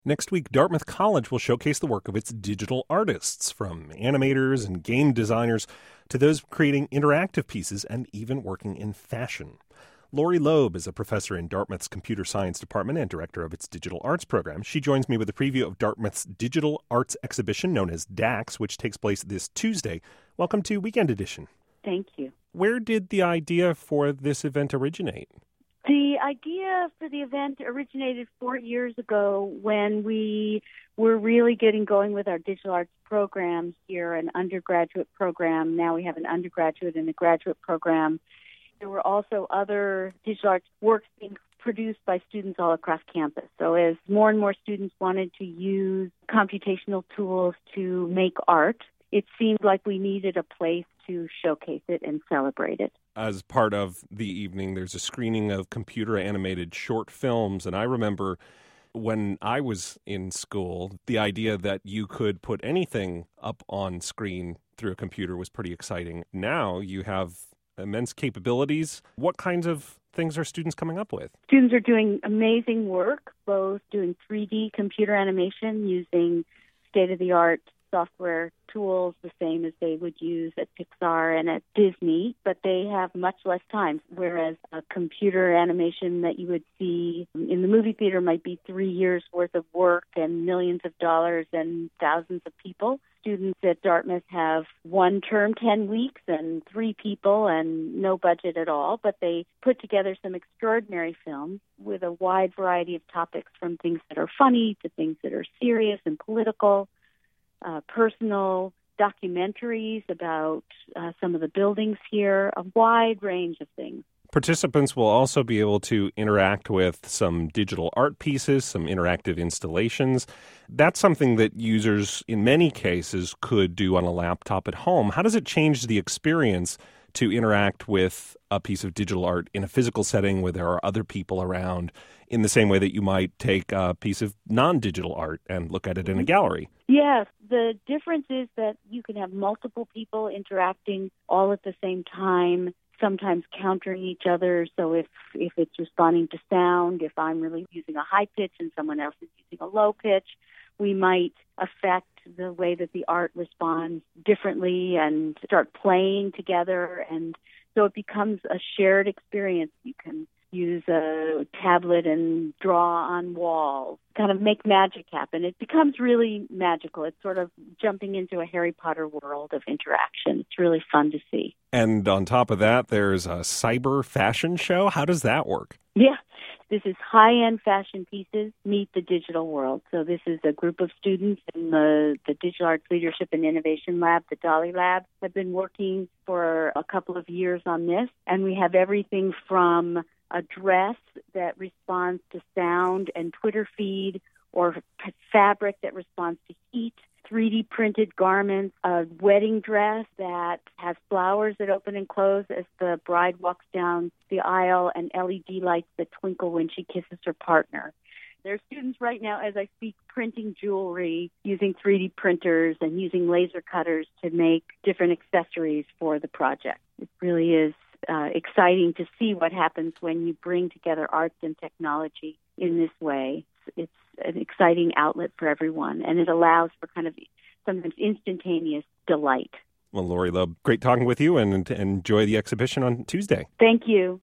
Next week, Dartmouth College will showcase the work of its digital artists, from animators and game designers to those creating interactive pieces and even working in fashion. Lori Loeb is a professor in Dartmouth's Computer Science Department and director of its Digital Arts program. She joins me with a preview of Dartmouth's Digital Arts exhibition known as DAX, which takes place this Tuesday. Welcome to Weekend Edition. Thank you. Where did the idea for this event originate? The idea for the event originated 4 years ago when we were really getting going with our digital arts programs here, an undergraduate program. Now we have an undergraduate and a graduate program. There were also other digital arts works being produced by students all across campus. So as more and more students wanted to use computational tools to make art, it seemed like we needed a place to showcase it and celebrate it. As part of the evening, there's a screening of computer-animated short films, and I remember when I was in school, the idea that you could put anything up on screen through a computer was pretty exciting. Now you have immense capabilities. What kinds of things are students coming up with? Students are doing amazing work, both doing 3D computer animation using state-of-the-art software tools, the same as they would use at Pixar and at Disney, but they have much less time, whereas a computer animation that you would see in the movie theater might be 3 years worth of work and millions of dollars and thousands of people. Students at Dartmouth have one term, 10 weeks, and 3 people and no budget at all, but they put together some extraordinary films with a wide variety of topics, from things that are funny to things that are serious and political. Personal documentaries about some of the buildings here, a wide range of things. Participants will also be able to interact with some digital art pieces, some interactive installations. That's something that users, in many cases, could do on a laptop at home. How does it change the experience to interact with a piece of digital art in a physical setting where there are other people around, in the same way that you might take a piece of non-digital art and look at it in a gallery? Yes, the difference is that you can have multiple people interacting all at the same time, sometimes countering each other. So if it's responding to sound, if I'm really using a high pitch and someone else is using a low pitch, we might affect the way that the art responds differently and start playing together. And so it becomes a shared experience. You can use a tablet and draw on walls, kind of make magic happen. It becomes really magical. It's sort of jumping into a Harry Potter world of interaction. It's really fun to see. And on top of that, there's a cyber fashion show. How does that work? Yeah. This is high-end fashion pieces meet the digital world. So this is a group of students in the Digital Arts Leadership and Innovation Lab, the Dolly Lab, have been working for a couple of years on this. And we have everything from a dress that responds to sound and Twitter feed, or fabric that responds to heat, 3D printed garments, a wedding dress that has flowers that open and close as the bride walks down the aisle, and LED lights that twinkle when she kisses her partner. There are students right now, as I speak, printing jewelry using 3D printers and using laser cutters to make different accessories for the project. It really is exciting to see what happens when you bring together arts and technology in this way. It's an exciting outlet for everyone, and it allows for kind of sometimes instantaneous delight. Well, Lori Loeb, great talking with you, and enjoy the exhibition on Tuesday. Thank you.